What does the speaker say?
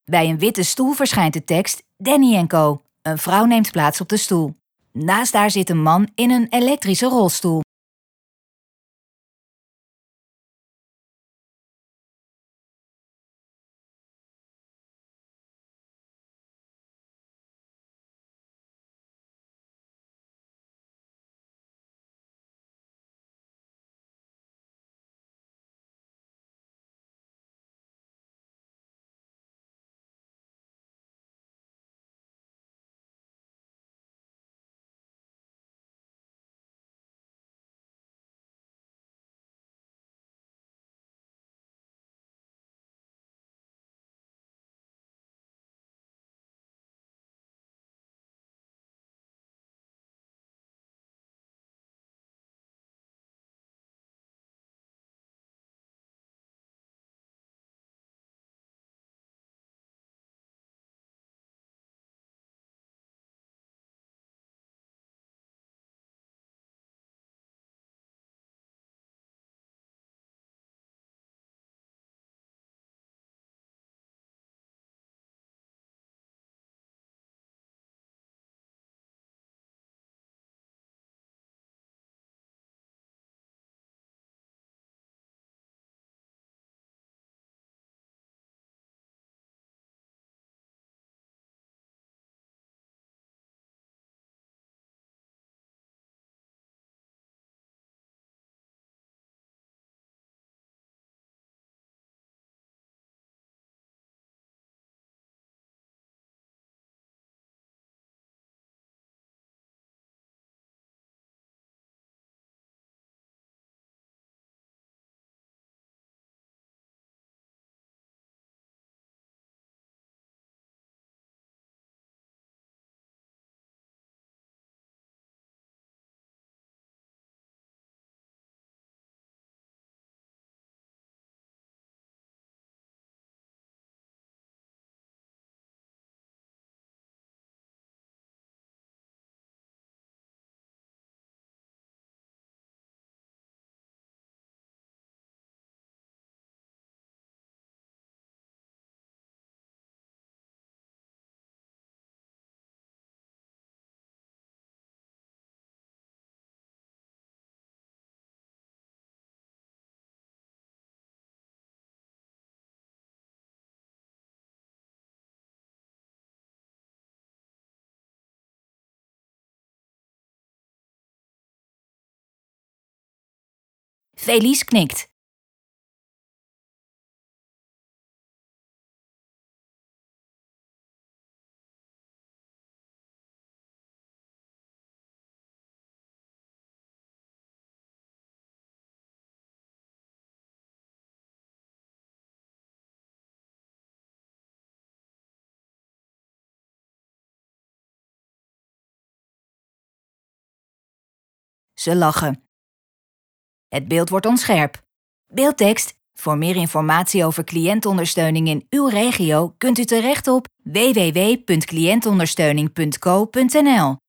Bij een witte stoel verschijnt de tekst Danny & Co. Een vrouw neemt plaats op de stoel. Naast haar zit een man in een elektrische rolstoel. Felice knikt. Ze lachen. Het beeld wordt onscherp. Beeldtekst. Voor meer informatie over cliëntondersteuning in uw regio kunt u terecht op www.cliëntondersteuning.co.nl.